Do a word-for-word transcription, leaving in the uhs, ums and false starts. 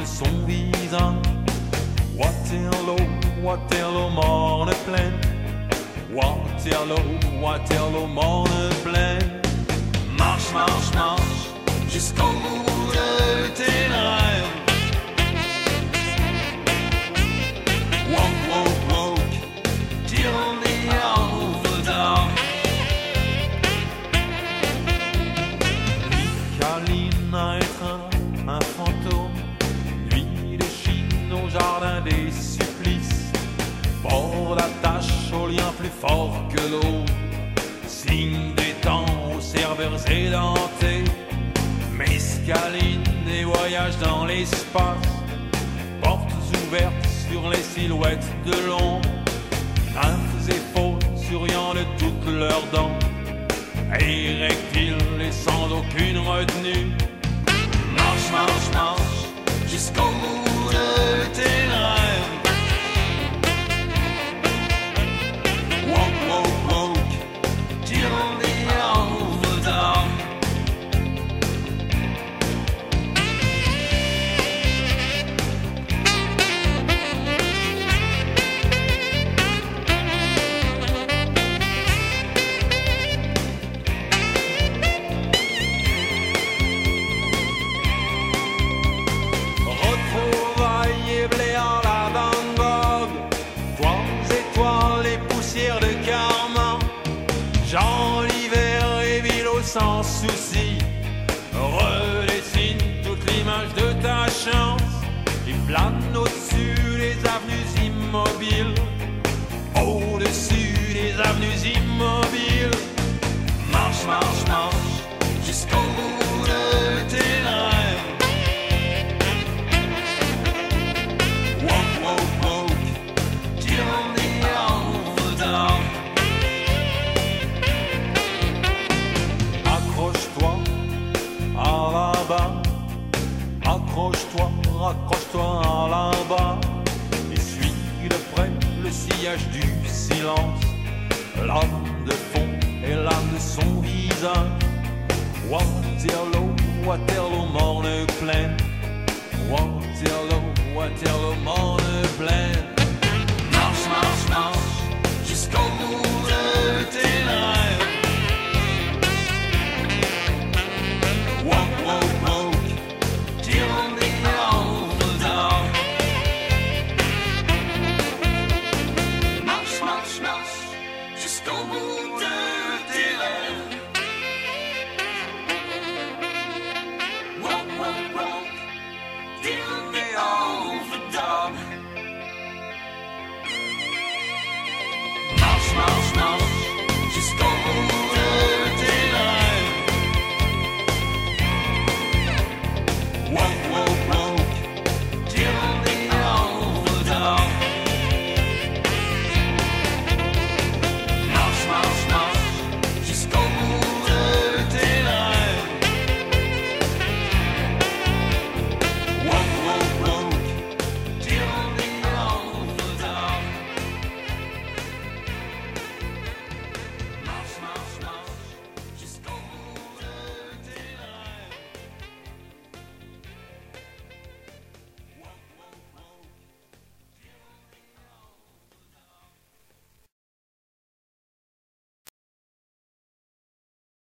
son visage. Waterloo, Waterloo, morne pleine. Waterloo, Waterloo, morne pleine. Marche, marche, marche, jusqu'au bout de tes rêves. Walk, walk, walk, till the hour of dark. Michalina est un fantôme, nuit de Chine au jardin des supplices. Bord d'attache au lien plus fort que l'eau, signe des temps aux serveurs édentés. Mescaline et voyages dans l'espace, portes ouvertes sur les silhouettes de l'ombre. Nymphes et faunes souriant de toutes leurs dents, érectiles et sans aucune retenue. Marche, marche, marche, jusqu'au bout de tes rêves. Walk, walk, walk, till the hour of dark. Jean l'hiver et Vilo sans souci redessine toute l'image de ta chance. Il plane au-dessus des avenues immobiles, au-dessus des avenues immobiles. Marche, marche, marche, jusqu'au bout de tes rêves. Walk, walk, walk, till the hour of dark. Accroche-toi à la barre, accroche-toi, accroche-toi à la barre, et suis de près le sillage du silence, l'âme de fond et l'âme de son visage. Waterloo, Waterloo, morne pleine. Waterloo, Waterloo, morne pleine. Marche, marche, marche, jusqu'au bout de tes rêves. Walk, walk, walk, till the hour of dark. Marche, marche, marche, jusqu'au bout de tes rêves. Walk, walk, walk, till